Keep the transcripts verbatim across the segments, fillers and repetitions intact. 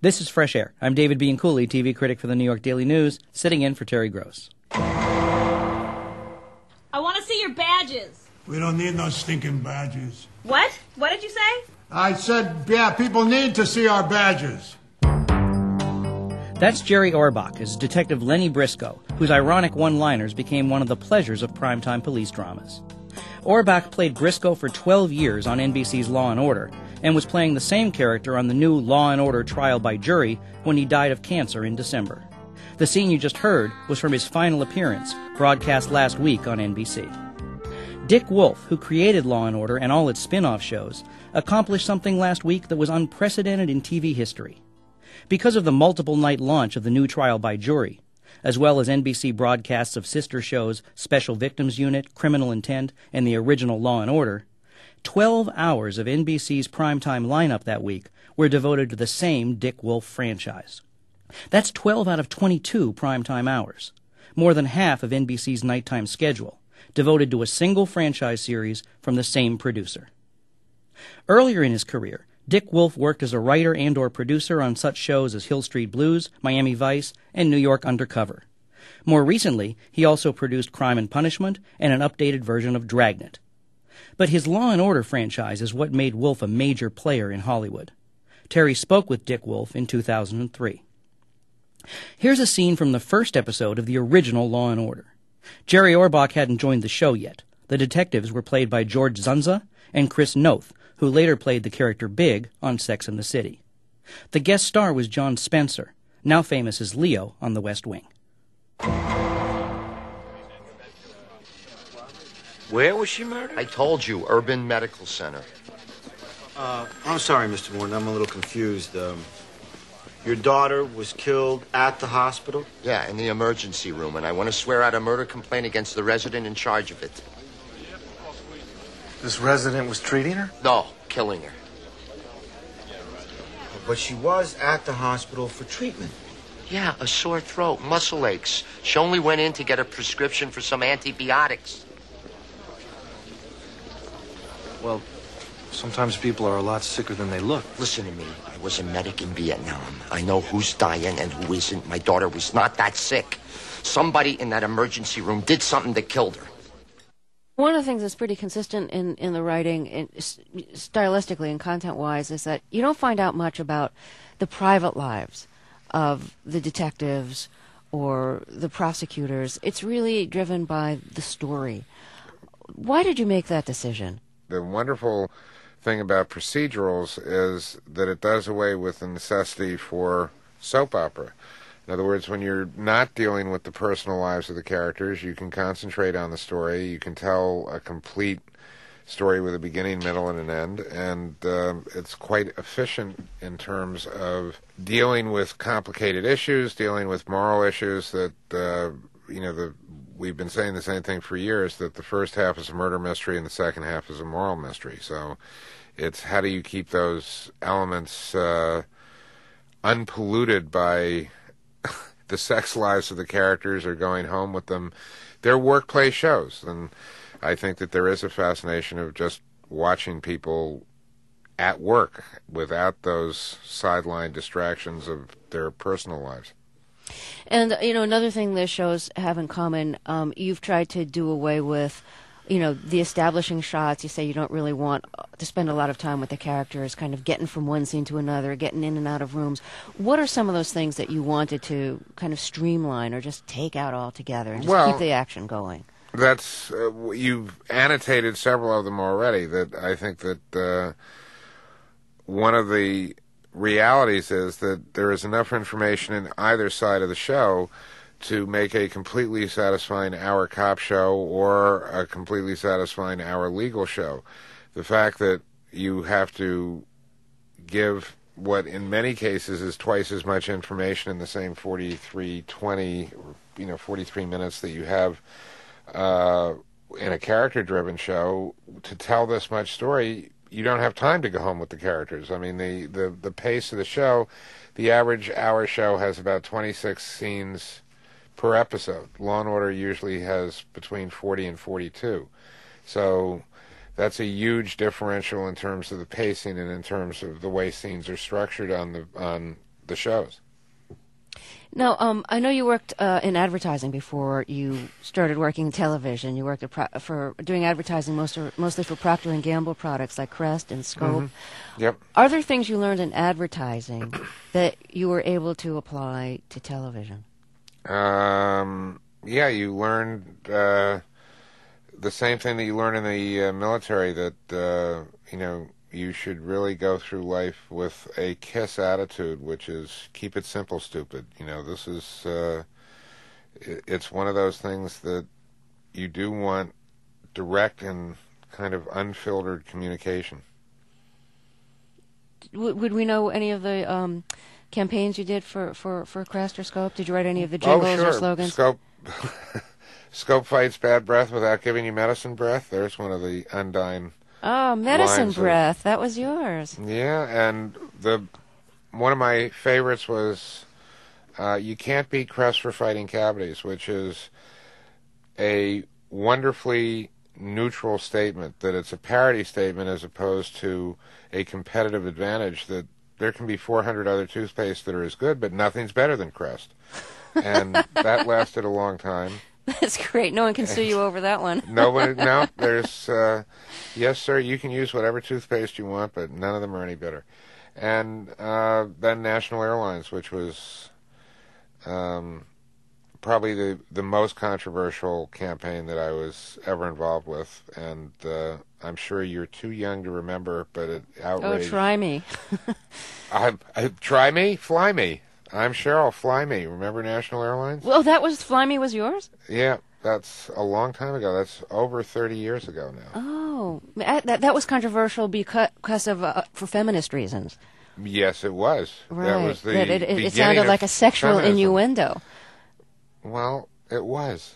This is Fresh Air. I'm David Bianculli, T V critic for the New York Daily News, sitting in for Terry Gross. I want to see your badges. We don't need no stinking badges. What? What did you say? I said, yeah, people need to see our badges. That's Jerry Orbach as Detective Lenny Briscoe, whose ironic one-liners became one of the pleasures of primetime police dramas. Orbach played Briscoe for twelve years on N B C's Law and Order, and was playing the same character on the new Law and Order Trial by Jury when he died of cancer in December. The scene you just heard was from his final appearance, broadcast last week on N B C. Dick Wolf, who created Law and Order and all its spin-off shows, accomplished something last week that was unprecedented in T V history. Because of the multiple-night launch of the new Trial by Jury, as well as N B C broadcasts of sister shows Special Victims Unit, Criminal Intent, and the original Law and Order, twelve hours of N B C's primetime lineup that week were devoted to the same Dick Wolf franchise. That's twelve out of twenty-two primetime hours, more than half of N B C's nighttime schedule, devoted to a single franchise series from the same producer. Earlier in his career, Dick Wolf worked as a writer and or producer on such shows as Hill Street Blues, Miami Vice, and New York Undercover. More recently, he also produced Crime and Punishment and an updated version of Dragnet. But his Law and Order franchise is what made Wolf a major player in Hollywood. Terry spoke with Dick Wolf in two thousand three. Here's a scene from the first episode of the original Law and Order. Jerry Orbach hadn't joined the show yet. The detectives were played by George Zunza and Chris Noth, who later played the character Big on Sex and the City. The guest star was John Spencer, now famous as Leo on The West Wing. Where was she murdered? I told you, Urban Medical Center. Uh, I'm sorry, Mister Morton. I'm a little confused. Um, your daughter was killed at the hospital? Yeah, in the emergency room, and I want to swear out a murder complaint against the resident in charge of it. This resident was treating her? No, killing her. But she was at the hospital for treatment. Yeah, a sore throat, muscle aches. She only went in to get a prescription for some antibiotics. Well, sometimes people are a lot sicker than they look. Listen to me. I was a medic in Vietnam. I know who's dying and who isn't. My daughter was not that sick. Somebody in that emergency room did something that killed her. One of the things that's pretty consistent in, in the writing, in, stylistically and content-wise, is that you don't find out much about the private lives of the detectives or the prosecutors. It's really driven by the story. Why did you make that decision? The wonderful thing about procedurals is that it does away with the necessity for soap opera. In other words, when you're not dealing with the personal lives of the characters, you can concentrate on the story. You can tell a complete story with a beginning, middle, and an end, and uh, it's quite efficient in terms of dealing with complicated issues, dealing with moral issues that, uh, you know, the we've been saying the same thing for years, that the first half is a murder mystery and the second half is a moral mystery. So it's how do you keep those elements uh, unpolluted by the sex lives of the characters or going home with them. They're workplace shows, and I think that there is a fascination of just watching people at work without those sideline distractions of their personal lives. And, you know, another thing the shows have in common, um, you've tried to do away with, you know, the establishing shots. You say you don't really want to spend a lot of time with the characters, kind of getting from one scene to another, getting in and out of rooms. What are some of those things that you wanted to kind of streamline or just take out altogether and just well, keep the action going? That's, uh, you've annotated several of them already. That I think that uh, one of the realities is that there is enough information in either side of the show to make a completely satisfying hour cop show or a completely satisfying hour legal show. The fact that you have to give what in many cases is twice as much information in the same forty-three twenty, you know, forty-three minutes that you have uh, in a character-driven show, to tell this much story, you don't have time to go home with the characters. I mean, the, the, the pace of the show, the average hour show has about twenty-six scenes per episode. Law and Order usually has between forty and forty-two. So that's a huge differential in terms of the pacing and in terms of the way scenes are structured on the on the shows. Now, um, I know you worked uh, in advertising before you started working in television. You worked at pro- for doing advertising most or, mostly for Procter and Gamble products like Crest and Scope. Mm-hmm. Yep. Are there things you learned in advertising that you were able to apply to television? Um, yeah, you learned uh, the same thing that you learn in the uh, military, that, uh, you know, you should really go through life with a KISS attitude, which is keep it simple, stupid. You know, this is, uh, it, it's one of those things that you do want direct and kind of unfiltered communication. W- would we know any of the um, campaigns you did for, for, for Crest or Scope? Did you write any of the jingles oh, sure. or slogans? Scope, Scope fights bad breath without giving you medicine breath. There's one of the undying Oh, medicine lines breath. Of, that was yours. Yeah, and the one of my favorites was uh, you can't beat Crest for fighting cavities, which is a wonderfully neutral statement, that it's a parity statement as opposed to a competitive advantage, that there can be four hundred other toothpastes that are as good, but nothing's better than Crest. And that lasted a long time. That's great. No one can sue you over that one. Nobody, no, there's, uh, yes, sir, you can use whatever toothpaste you want, but none of them are any better. And uh, then National Airlines, which was um, probably the, the most controversial campaign that I was ever involved with. And uh, I'm sure you're too young to remember, but it outraged. Oh, try me. I, I, try me? Fly me. I'm Cheryl, Fly Me. Remember National Airlines? Well, that was, Fly Me was yours? Yeah, that's a long time ago. That's over thirty years ago now. Oh, that, that was controversial because, because of, uh, for feminist reasons. Yes, it was. Right. That was the That it, it, it beginning sounded of like a sexual feminism. innuendo. Well, it was.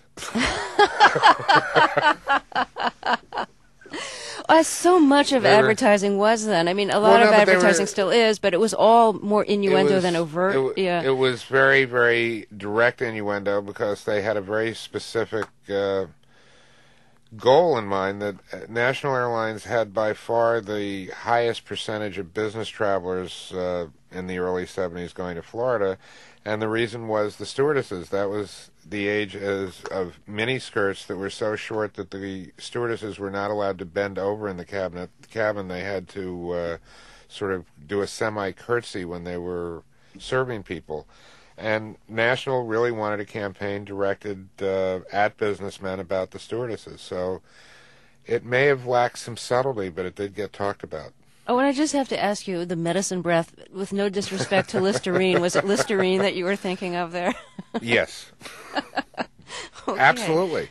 Uh, so much of They were- advertising was then. I mean, a Well, lot no, of but they advertising were- still is, but it was all more innuendo It was- than overt. It, w- yeah. it was very, very direct innuendo because they had a very specific uh, goal in mind, that uh, National Airlines had by far the highest percentage of business travelers uh, in the early seventies going to Florida, and the reason was the stewardesses. That was the age as, of mini skirts that were so short that the stewardesses were not allowed to bend over in the cabinet, cabin. They had to uh, sort of do a semi-curtsy when they were serving people. And National really wanted a campaign directed uh, at businessmen about the stewardesses. So it may have lacked some subtlety, but it did get talked about. Oh, and I just have to ask you, the medicine breath, with no disrespect to Listerine, was it Listerine that you were thinking of there? Yes. Okay. Absolutely.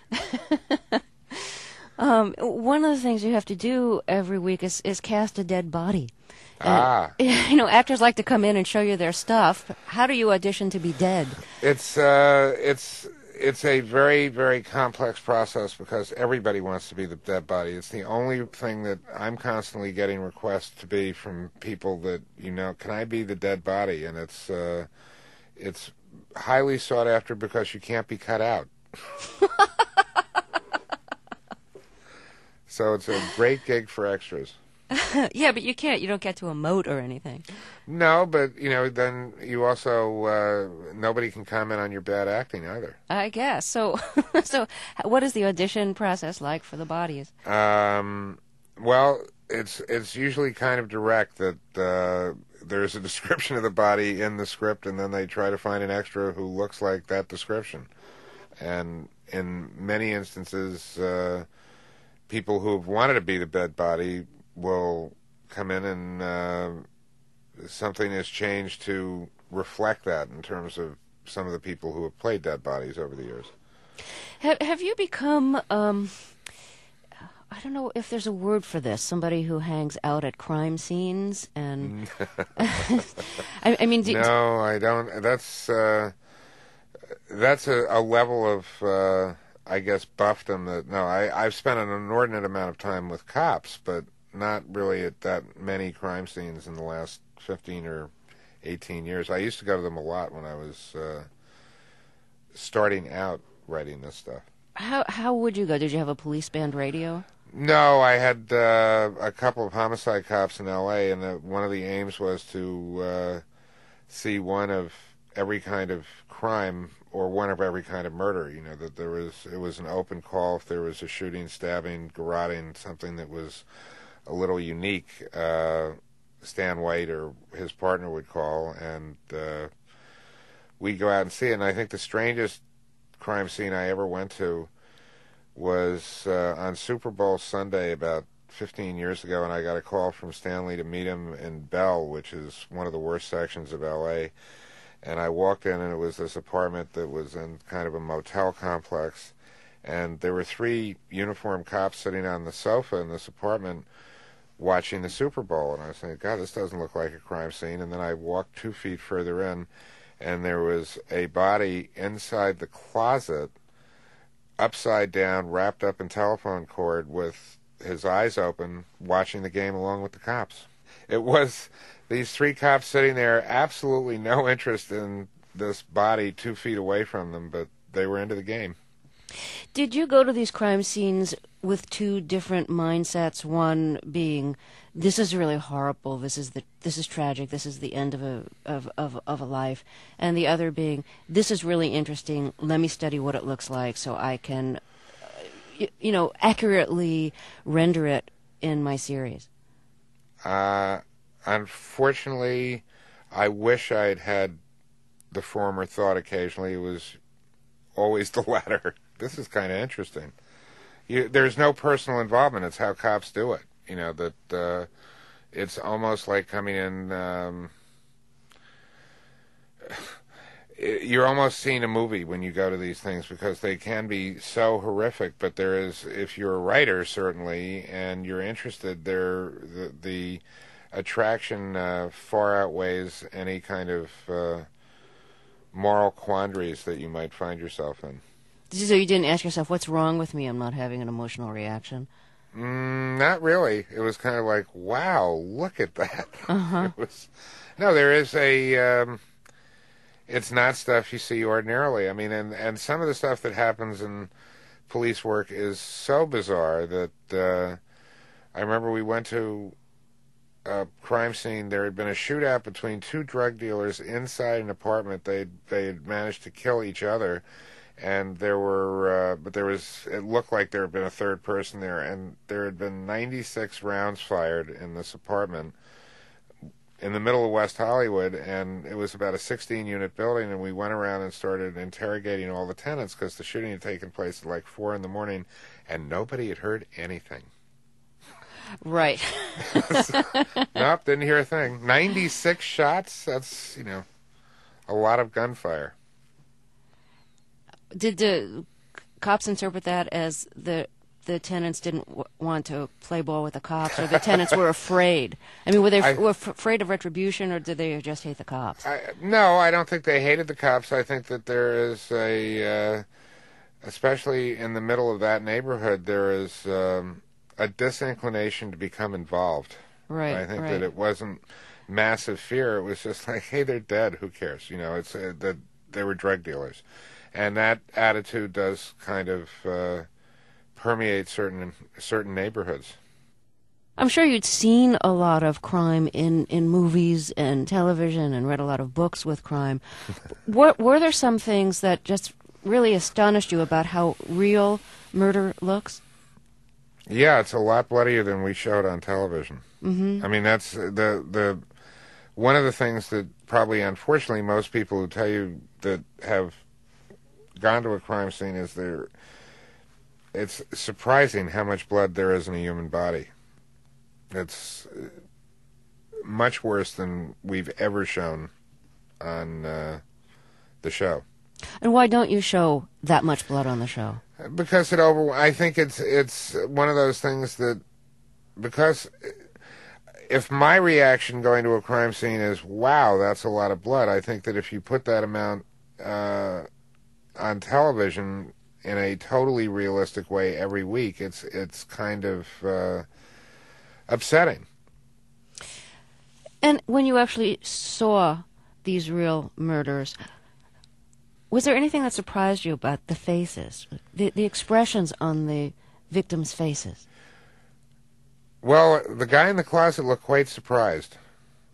Um, one of the things you have to do every week is, is cast a dead body. Ah. And, you know, actors like to come in and show you their stuff. How do you audition to be dead? It's uh, it's it's a very, very complex process because everybody wants to be the dead body. It's the only thing that I'm constantly getting requests to be from people that, you know, can I be the dead body? And it's uh, it's highly sought after because you can't be cut out. So it's a great gig for extras. Yeah, but you can't. You don't get to emote or anything. No, but, you know, then you also, uh, nobody can comment on your bad acting either. I guess. So, so what is the audition process like for the bodies? Um, well, it's it's usually kind of direct, that uh, there's a description of the body in the script, and then they try to find an extra who looks like that description. And in many instances, uh, people who have wanted to be the dead body will come in and uh, something has changed to reflect that in terms of some of the people who have played dead bodies over the years. Have Have you become? Um, I don't know if there's a word for this. Somebody who hangs out at crime scenes and. I, I mean, do, no, I don't. That's uh, that's a, a level of, uh, I guess, buffdom that. No, I I've spent an inordinate amount of time with cops, but not really at that many crime scenes in the last fifteen or eighteen years. I used to go to them a lot when I was uh, starting out writing this stuff. How how would you go? Did you have a police band radio? No, I had uh, a couple of homicide cops in L A, and the, one of the aims was to uh, see one of every kind of crime or one of every kind of murder. You know, that there was, it was an open call if there was a shooting, stabbing, garroting, something that was a little unique. Uh, Stan White or his partner would call, and uh, we'd go out and see it. And I think the strangest crime scene I ever went to was uh, on Super Bowl Sunday about fifteen years ago, and I got a call from Stanley to meet him in Bell, which is one of the worst sections of L A. And I walked in, and it was this apartment that was in kind of a motel complex, and there were three uniformed cops sitting on the sofa in this apartment watching the Super Bowl. And I was saying, God, this doesn't look like a crime scene. And then I walked two feet further in, and there was a body inside the closet, upside down, wrapped up in telephone cord, with his eyes open, watching the game along with the cops. It was these three cops sitting there, absolutely no interest in this body two feet away from them, but they were into the game. Did you go to these crime scenes with two different mindsets? One being, this is really horrible, this is the this is tragic, this is the end of a of, of, of a life, and the other being, this is really interesting, let me study what it looks like so I can, uh, you know, accurately render it in my series? Uh, unfortunately, I wish I'd had the former thought occasionally. It was always the latter. This is kind of interesting. You, there's no personal involvement. It's how cops do it. You know, that uh, it's almost like coming in... Um, you're almost seeing a movie when you go to these things, because they can be so horrific, but there is, if you're a writer, certainly, and you're interested, there the, the attraction uh, far outweighs any kind of uh, moral quandaries that you might find yourself in. So you didn't ask yourself, what's wrong with me? I'm not having an emotional reaction. Mm, not really. It was kind of like, wow, look at that. Uh-huh. It was, no, there is a... Um, it's not stuff you see ordinarily. I mean, and, and some of the stuff that happens in police work is so bizarre that uh, I remember we went to a crime scene. There had been a shootout between two drug dealers inside an apartment. They they had managed to kill each other, and there were, uh, but there was, it looked like there had been a third person there, and there had been ninety-six rounds fired in this apartment in the middle of West Hollywood, and it was about a sixteen-unit building, and we went around and started interrogating all the tenants, because the shooting had taken place at like four in the morning, and nobody had heard anything. Right. Nope, didn't hear a thing. ninety-six shots? That's, you know, a lot of gunfire. Did the cops interpret that as the the tenants didn't w- want to play ball with the cops, or the tenants were afraid? I mean, were they f- I, were f- afraid of retribution, or did they just hate the cops? I, no, I don't think they hated the cops. I think that there is a, uh, especially in the middle of that neighborhood, there is um, a disinclination to become involved. Right, I think right. that it wasn't massive fear. It was just like, hey, they're dead. Who cares? You know, it's uh, that they were drug dealers. And that attitude does kind of uh, permeate certain certain neighborhoods. I'm sure you'd seen a lot of crime in, in movies and television, and read a lot of books with crime. were, were there some things that just really astonished you about how real murder looks? Yeah, it's a lot bloodier than we showed on television. Mm-hmm. I mean, that's the the one of the things that probably, unfortunately, most people who tell you that have gone to a crime scene is there. It's surprising how much blood there is in a human body. It's much worse than we've ever shown on uh, the show. And why don't you show that much blood on the show? Because it over. I think it's it's one of those things that, because if my reaction going to a crime scene is, wow, that's a lot of blood, I think that if you put that amount uh, on television in a totally realistic way every week, it's it's kind of uh, upsetting. And when you actually saw these real murders, was there anything that surprised you about the faces, the, the expressions on the victims' faces? Well, the guy in the closet looked quite surprised.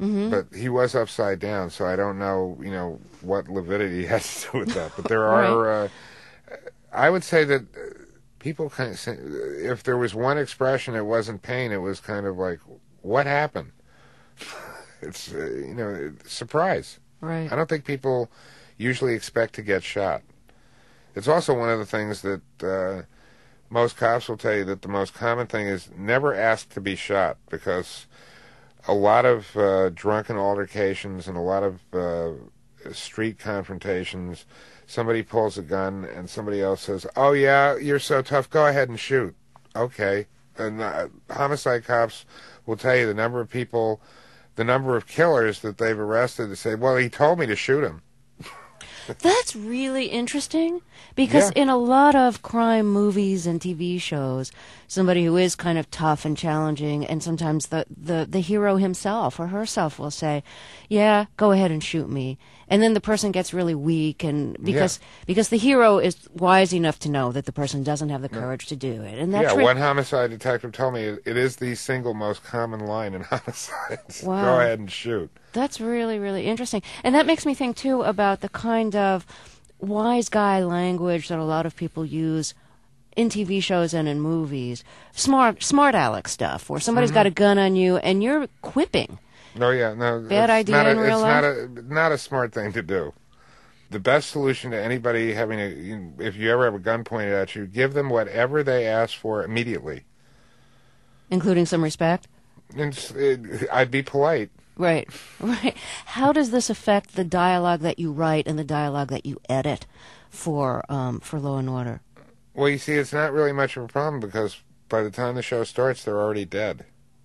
Mm-hmm. but he was upside down, so I don't know, you know, what lividity has to do with that. But there are, Right. uh, I would say that uh, people kind of say, if there was one expression, it wasn't pain. It was kind of like, what happened? It's, uh, you know, surprise. Right. I don't think people usually expect to get shot. It's also one of the things that uh, most cops will tell you, that the most common thing is never ask to be shot, because a lot of uh, drunken altercations and a lot of uh, street confrontations, somebody pulls a gun and somebody else says, "Oh yeah, you're so tough, go ahead and shoot." Okay. And uh, homicide cops will tell you the number of people, the number of killers that they've arrested to say, "Well, he told me to shoot him." That's really interesting, because Yeah. in a lot of crime movies and T V shows, somebody who is kind of tough and challenging, and sometimes the, the, the hero himself or herself will say, "Yeah, go ahead and shoot me." And then the person gets really weak, and because because the hero is wise enough to know that the person doesn't have the courage to do it. And that's Yeah, re- one homicide detective told me it is the single most common line in homicides. Wow. Go ahead and shoot. That's really, really interesting. And that makes me think, too, about the kind of wise guy language that a lot of people use in T V shows and in movies. Smart smart aleck stuff, where somebody's Mm-hmm. got a gun on you and you're quipping. No, yeah, no. Bad it's idea not a, in real it's life? not a not a smart thing to do. The best solution to anybody having a, you- if you ever have a gun pointed at you, give them whatever they ask for immediately. Including some respect? And s- it, I'd be polite. Right, right. How does this affect the dialogue that you write and the dialogue that you edit for um, for Law and Order? Well, you see, it's not really much of a problem, because by the time the show starts, they're already dead.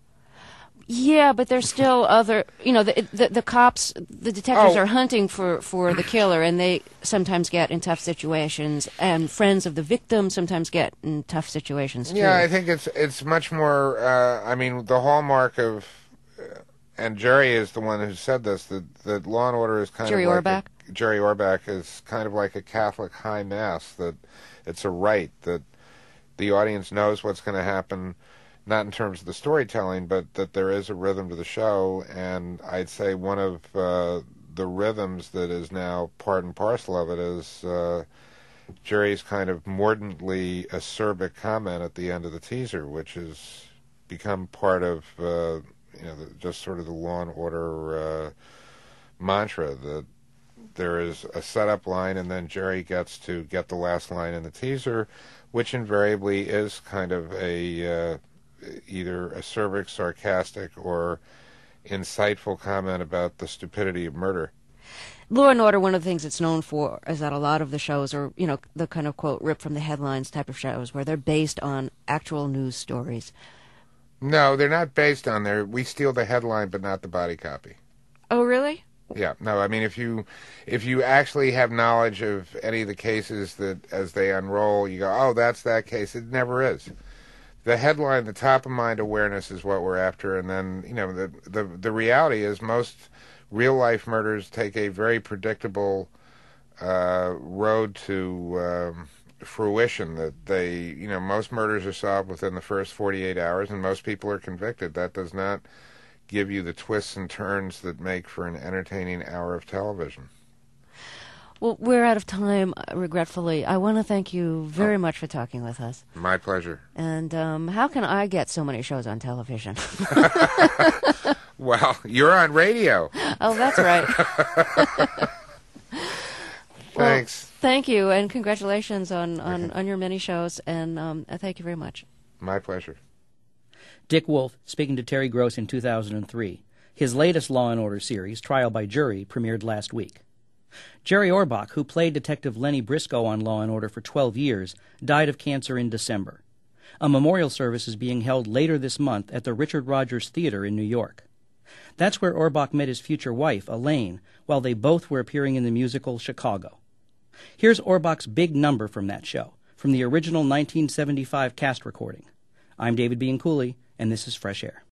Yeah, but there's still other, you know, the the, the cops, the detectives Oh. are hunting for, for the killer, and they sometimes get in tough situations, and friends of the victim sometimes get in tough situations too. Yeah, I think it's it's much more. Uh, I mean, the hallmark of, uh, and Jerry is the one who said this, that that Law and Order is kind Jerry of like Orbach? a, Jerry Orbach is kind of like a Catholic high mass, that it's a rite, that the audience knows what's going to happen, not in terms of the storytelling, but that there is a rhythm to the show. And I'd say one of uh, the rhythms that is now part and parcel of it is uh, Jerry's kind of mordantly acerbic comment at the end of the teaser, which has become part of uh, you know the, just sort of the Law and Order uh, mantra, that there is a setup line and then Jerry gets to get the last line in the teaser, which invariably is kind of a uh, either acerbic, sarcastic, or insightful comment about the stupidity of murder. Law and Order, one of the things it's known for is that a lot of the shows are, you know, the kind of, quote, rip from the headlines type of shows, where they're based on actual news stories. No, they're not based on there. We steal the headline, but not the body copy. Oh, really? Yeah, no, I mean, if you if you actually have knowledge of any of the cases that, as they unroll, you go, oh, that's that case. It never is. The headline, the top-of-mind awareness is what we're after, and then, you know, the, the, the reality is most real-life murders take a very predictable uh, road to um, fruition, that they, you know, most murders are solved within the first forty-eight hours, and most people are convicted. That does not give you the twists and turns that make for an entertaining hour of television. Well, we're out of time, uh, regretfully. I want to thank you very much for talking with us. My pleasure. And um, how can I get so many shows on television? Well, you're on radio. Oh, that's right. Well, Thanks. thank you, and congratulations on, on, on your many shows, and um, thank you very much. My pleasure. Dick Wolf speaking to Terry Gross in two thousand three. His latest Law and Order series, Trial by Jury, premiered last week. Jerry Orbach, who played Detective Lenny Briscoe on Law and Order for twelve years, died of cancer in December. A memorial service is being held later this month at the Richard Rogers Theater in New York. That's where Orbach met his future wife, Elaine, while they both were appearing in the musical Chicago. Here's Orbach's big number from that show, from the original nineteen seventy-five cast recording. I'm David Bianculli, and this is Fresh Air.